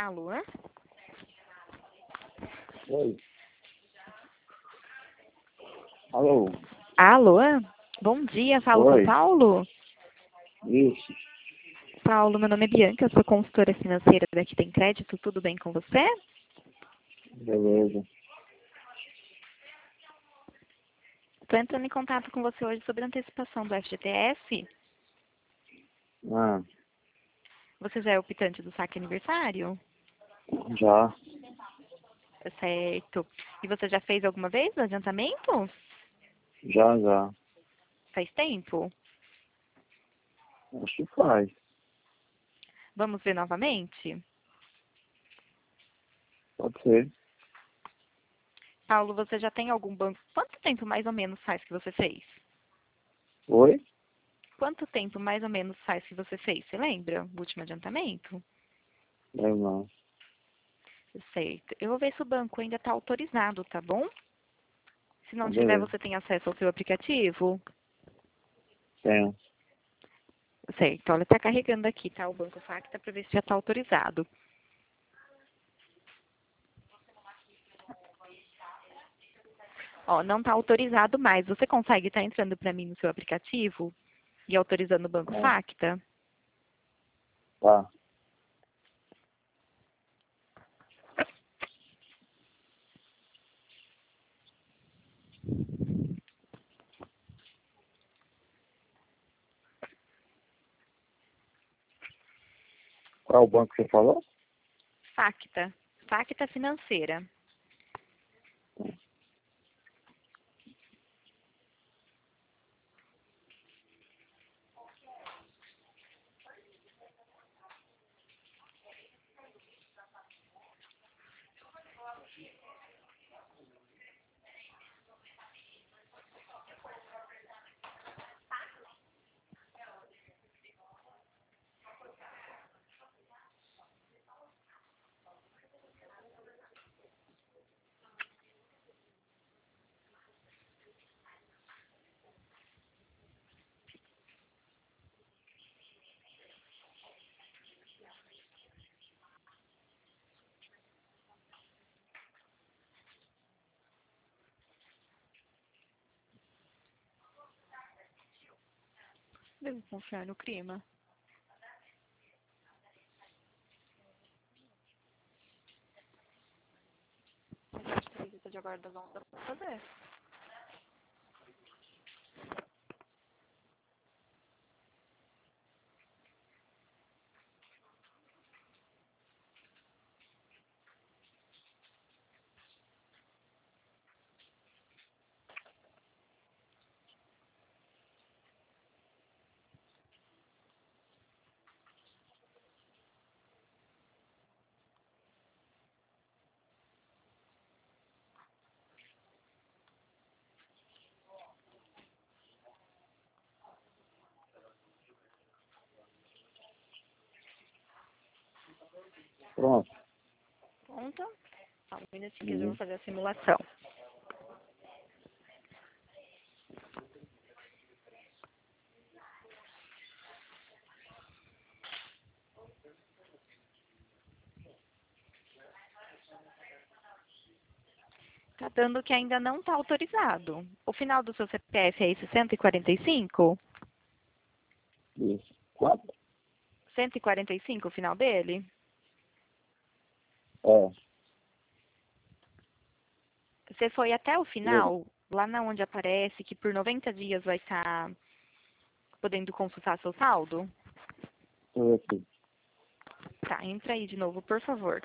Alô? Oi. Alô? Alô? Bom dia, falo com o Oi. Paulo. Isso. Paulo, meu nome é Bianca, eu sou consultora financeira daqui Tem Crédito, tudo bem com você? Beleza. Estou entrando em contato com você hoje sobre a antecipação do FGTS. Ah, Você já é optante do saque aniversário? já. Certo. E você já fez alguma vez o adiantamento? Já. Faz tempo? Acho que faz. Vamos ver novamente? Pode ser. Paulo, você já tem algum banco? Quanto tempo mais ou menos faz que você fez? Oi? Quanto tempo mais ou menos faz que você fez? Você lembra o último adiantamento? Eu não. Certo. Eu vou ver se o banco ainda está autorizado, tá bom? Se não tiver, Beleza. você tem acesso ao seu aplicativo? Tenho. Certo. Olha, está carregando aqui, tá? O Banco Facta para ver se já está autorizado. Ó, não está autorizado mais. Você consegue estar entrando para mim no seu aplicativo e autorizando o Banco É. Facta? Tá. Qual é o banco que você falou? Facta. Facta Financeira. Devo confiar no clima. Mas acho que a visita de agora das 11 dá pra fazer. Pronto. Pronto? Só um minutinho que eu já vou Uhum. fazer a simulação. Tá dando que ainda não está autorizado. O final do seu CPF é esse 145? Isso. 4? 145 o final dele? É. Você foi até o Beleza. final, lá na onde aparece que por 90 dias vai estar podendo consultar seu saldo? Deixa eu ver aqui. Tá, entra aí de novo, por favor.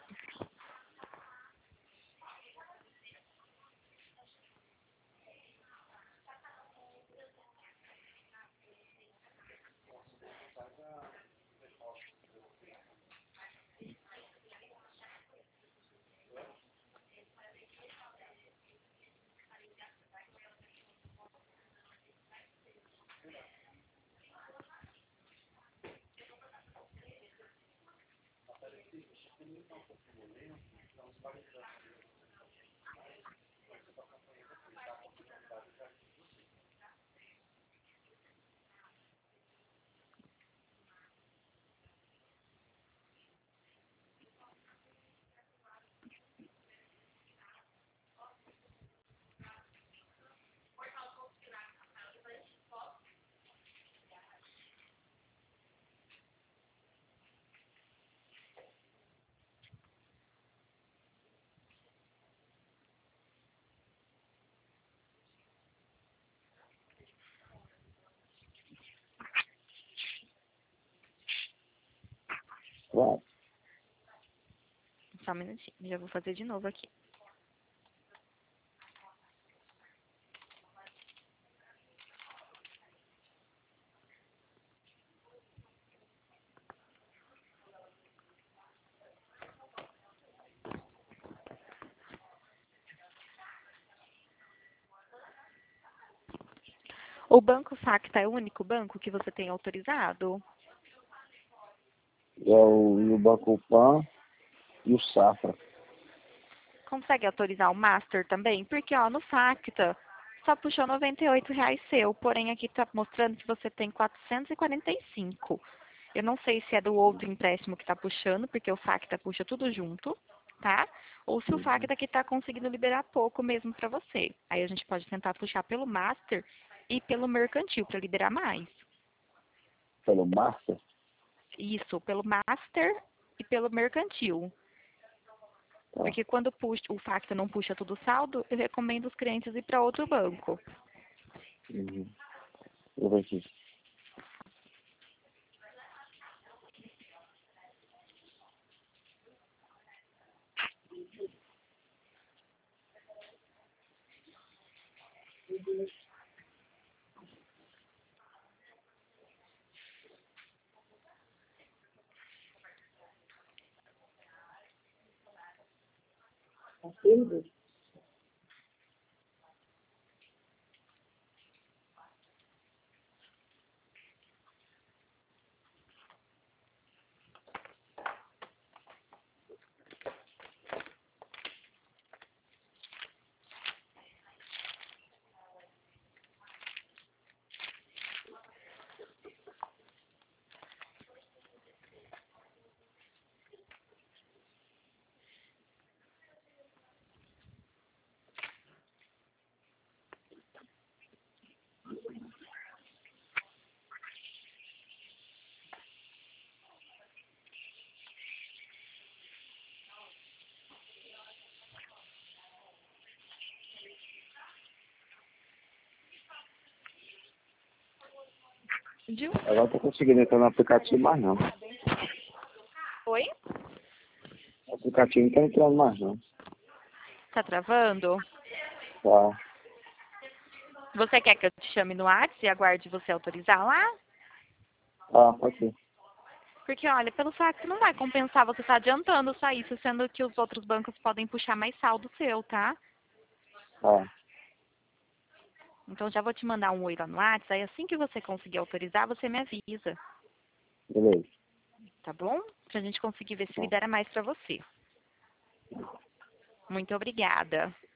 Claro. Só um minutinho, já vou fazer de novo aqui. O Banco Facta é o único banco que você tem autorizado? É o Banco Pan e o Safra. Consegue autorizar o Master também? Porque, ó, no Facta só puxou R$ 98 seu, porém aqui está mostrando que você tem 445. Eu não sei se é do outro empréstimo que está puxando, porque o Facta puxa tudo junto, tá? Ou se o Facta que está conseguindo liberar pouco mesmo para você. Aí a gente pode tentar puxar pelo Master e pelo Mercantil para liberar mais. Pelo Master? Isso, pelo Master e pelo Mercantil. Tá. Porque quando o Facta não puxa tudo saldo, eu recomendo os clientes ir para outro banco. Uhum. Eu vou aqui. Agora não tô conseguindo entrar no aplicativo mais não. Oi? O aplicativo não tá entrando mais não. Tá travando? Tá. Você quer que eu te chame no WhatsApp e aguarde você autorizar lá? Ah, pode ser. Porque, olha, pelo Facta não vai compensar você estar adiantando só isso, sendo que os outros bancos podem puxar mais saldo seu, tá? Tá. Então já vou te mandar um oi lá no WhatsApp, aí assim que você conseguir autorizar, você me avisa, Beleza. tá bom? Pra gente conseguir ver se Tá. libera mais pra você. Muito obrigada.